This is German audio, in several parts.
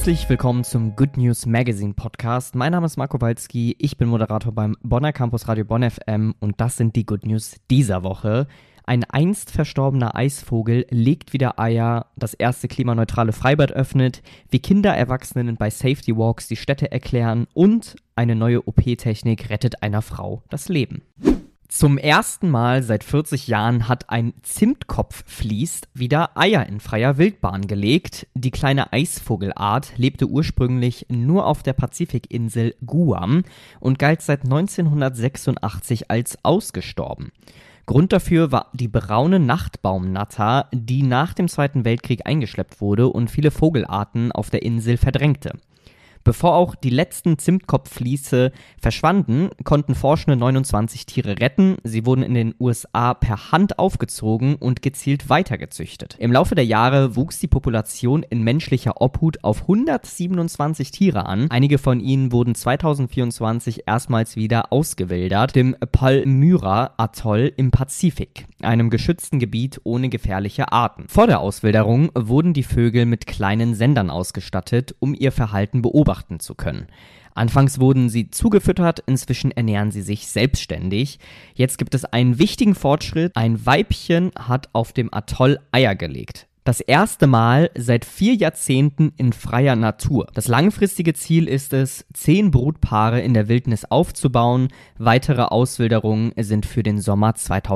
Herzlich willkommen zum Good News Magazine Podcast. Mein Name ist Marco Walski, ich bin Moderator beim Bonner Campus Radio Bonn FM und das sind die Good News dieser Woche. Ein einst verstorbener Eisvogel legt wieder Eier, das erste klimaneutrale Freibad öffnet, wie Kinder Erwachsenen bei Safety Walks die Städte erklären und eine neue OP-Technik rettet einer Frau das Leben. Zum ersten Mal seit 40 Jahren hat ein Zimtkopfflies wieder Eier in freier Wildbahn gelegt. Die kleine Eisvogelart lebte ursprünglich nur auf der Pazifikinsel Guam und galt seit 1986 als ausgestorben. Grund dafür war die braune Nachtbaumnatter, die nach dem Zweiten Weltkrieg eingeschleppt wurde und viele Vogelarten auf der Insel verdrängte. Bevor auch die letzten Zimtkopffliese verschwanden, konnten Forschende 29 Tiere retten. Sie wurden in den USA per Hand aufgezogen und gezielt weitergezüchtet. Im Laufe der Jahre wuchs die Population in menschlicher Obhut auf 127 Tiere an. Einige von ihnen wurden 2024 erstmals wieder ausgewildert, dem Palmyra-Atoll im Pazifik, einem geschützten Gebiet ohne gefährliche Arten. Vor der Auswilderung wurden die Vögel mit kleinen Sendern ausgestattet, um ihr Verhalten beobachten zu können. Anfangs wurden sie zugefüttert, inzwischen ernähren sie sich selbstständig. Jetzt gibt es einen wichtigen Fortschritt. Ein Weibchen hat auf dem Atoll Eier gelegt. Das erste Mal seit 4 Jahrzehnten in freier Natur. Das langfristige Ziel ist es, 10 Brutpaare in der Wildnis aufzubauen. Weitere Auswilderungen sind für den Sommer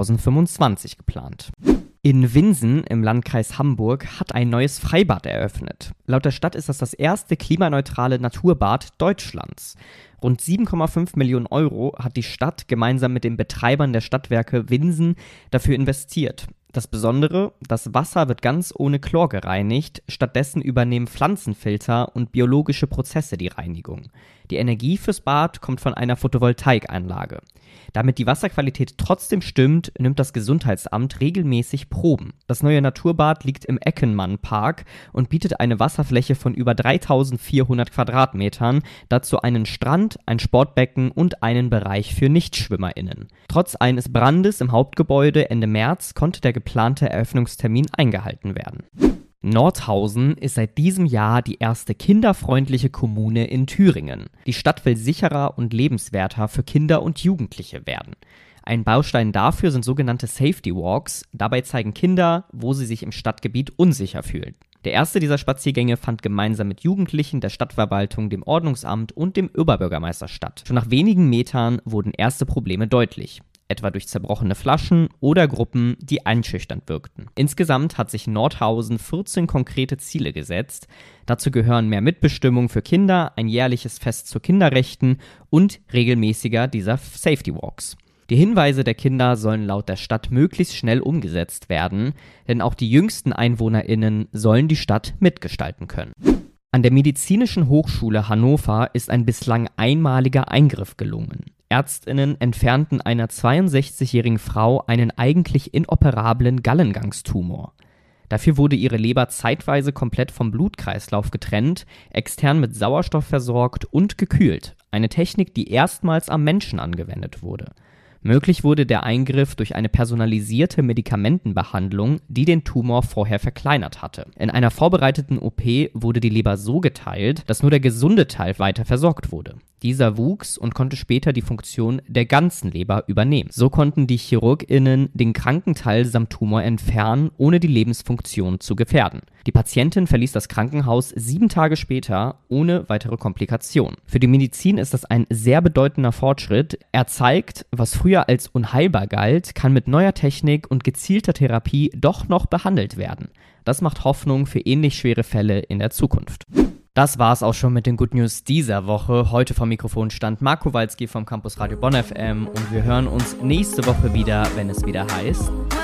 2025 geplant. In Winsen im Landkreis Hamburg hat ein neues Freibad eröffnet. Laut der Stadt ist das erste klimaneutrale Naturbad Deutschlands. Rund 7,5 Millionen Euro hat die Stadt gemeinsam mit den Betreibern der Stadtwerke Winsen dafür investiert. Das Besondere, das Wasser wird ganz ohne Chlor gereinigt, stattdessen übernehmen Pflanzenfilter und biologische Prozesse die Reinigung. Die Energie fürs Bad kommt von einer Photovoltaikanlage. Damit die Wasserqualität trotzdem stimmt, nimmt das Gesundheitsamt regelmäßig Proben. Das neue Naturbad liegt im Eckenmann-Park und bietet eine Wasserfläche von über 3400 Quadratmetern, dazu einen Strand, ein Sportbecken und einen Bereich für NichtschwimmerInnen. Trotz eines Brandes im Hauptgebäude Ende März konnte der geplante Eröffnungstermin eingehalten werden. Nordhausen ist seit diesem Jahr die erste kinderfreundliche Kommune in Thüringen. Die Stadt will sicherer und lebenswerter für Kinder und Jugendliche werden. Ein Baustein dafür sind sogenannte Safety Walks. Dabei zeigen Kinder, wo sie sich im Stadtgebiet unsicher fühlen. Der erste dieser Spaziergänge fand gemeinsam mit Jugendlichen der Stadtverwaltung, dem Ordnungsamt und dem Oberbürgermeister statt. Schon nach wenigen Metern wurden erste Probleme deutlich. Etwa durch zerbrochene Flaschen oder Gruppen, die einschüchternd wirkten. Insgesamt hat sich Nordhausen 14 konkrete Ziele gesetzt. Dazu gehören mehr Mitbestimmung für Kinder, ein jährliches Fest zu Kinderrechten und regelmäßiger dieser Safety Walks. Die Hinweise der Kinder sollen laut der Stadt möglichst schnell umgesetzt werden, denn auch die jüngsten EinwohnerInnen sollen die Stadt mitgestalten können. An der Medizinischen Hochschule Hannover ist ein bislang einmaliger Eingriff gelungen. ÄrztInnen entfernten einer 62-jährigen Frau einen eigentlich inoperablen Gallengangstumor. Dafür wurde ihre Leber zeitweise komplett vom Blutkreislauf getrennt, extern mit Sauerstoff versorgt und gekühlt. Eine Technik, die erstmals am Menschen angewendet wurde. Möglich wurde der Eingriff durch eine personalisierte Medikamentenbehandlung, die den Tumor vorher verkleinert hatte. In einer vorbereiteten OP wurde die Leber so geteilt, dass nur der gesunde Teil weiter versorgt wurde. Dieser wuchs und konnte später die Funktion der ganzen Leber übernehmen. So konnten die ChirurgInnen den kranken Teil samt Tumor entfernen, ohne die Lebensfunktion zu gefährden. Die Patientin verließ das Krankenhaus 7 Tage später ohne weitere Komplikationen. Für die Medizin ist das ein sehr bedeutender Fortschritt. Er zeigt, was früher als unheilbar galt, kann mit neuer Technik und gezielter Therapie doch noch behandelt werden. Das macht Hoffnung für ähnlich schwere Fälle in der Zukunft. Das war's auch schon mit den Good News dieser Woche. Heute vom Mikrofon stand Marco Walski vom Campus Radio Bonn FM und wir hören uns nächste Woche wieder, wenn es wieder heißt